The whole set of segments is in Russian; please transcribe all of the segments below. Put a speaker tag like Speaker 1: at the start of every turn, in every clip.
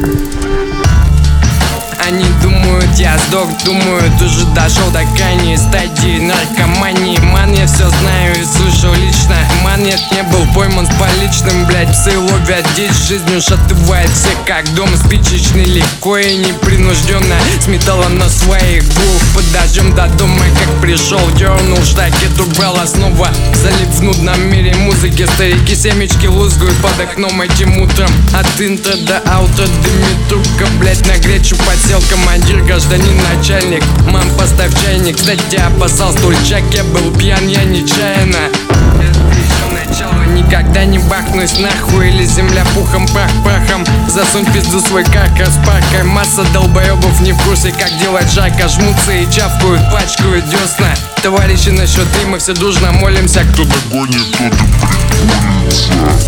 Speaker 1: Они думают, я сдох, думают, уже дошел до крайней стадии наркомании. Ман, я все знаю и слышал лично. Ман, нет, не был пойман с поличным, блять. Псы ловят дичь, жизнь ушатывает всех как дом спичечный. Легко и непринужденно, с металлом на своих двух. Под дождем до дома, как пришел, дернул штакет, убрал основа. Залип в нудном мире музыки, старики семечки лузгают под окном этим утром. От интро до аута дымит трубка, блять, на гречу подсел командир, гражданин, начальник. Мам, поставь чайник. Кстати, опасал стульчак, я был пьян, я нечаянно. Это еще начало, никогда не бахнусь нахуй. Или земля пухом, прах прахом. Засунь пизду свой каркас паркой. Масса долбоебов не в курсе, как делать жарко. Жмутся и чавкают, пачкают десна. Товарищи, на счет 3 мы все дружно молимся. Кто догонит, тот и приколется.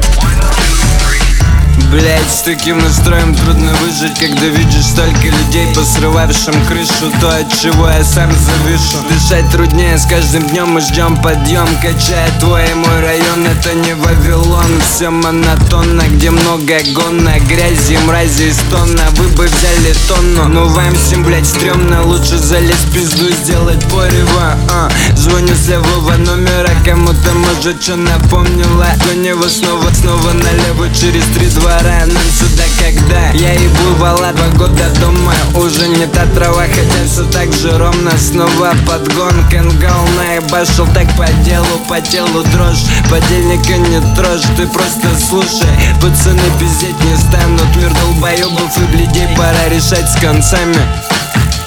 Speaker 2: Блять, с таким настроем трудно выжить, когда видишь столько людей, посрывавшим крышу. То, от чего я сам завишу. Дышать труднее с каждым днем, мы ждем подъем. Качая твой и мой район, это не Вавилон. Все монотонно, где много гонна, грязи, мрази и стона. Вы бы взяли тонну, но вам всем, блять, стрёмно. Лучше залезть в пизду, сделать порево. Звоню с левого номера, кому-то может что напомнила. Гонево снова налево через 3 двора. Нам сюда когда я ебу вала 2 года дома. Уже не та трава, хотя все так же ровно. Снова подгон, кенгал наебашил так по телу дрожь. Подельника не трожь, ты просто слушай. Пацаны пиздеть не станут, мир долбоебов и бледей пора решать с концами.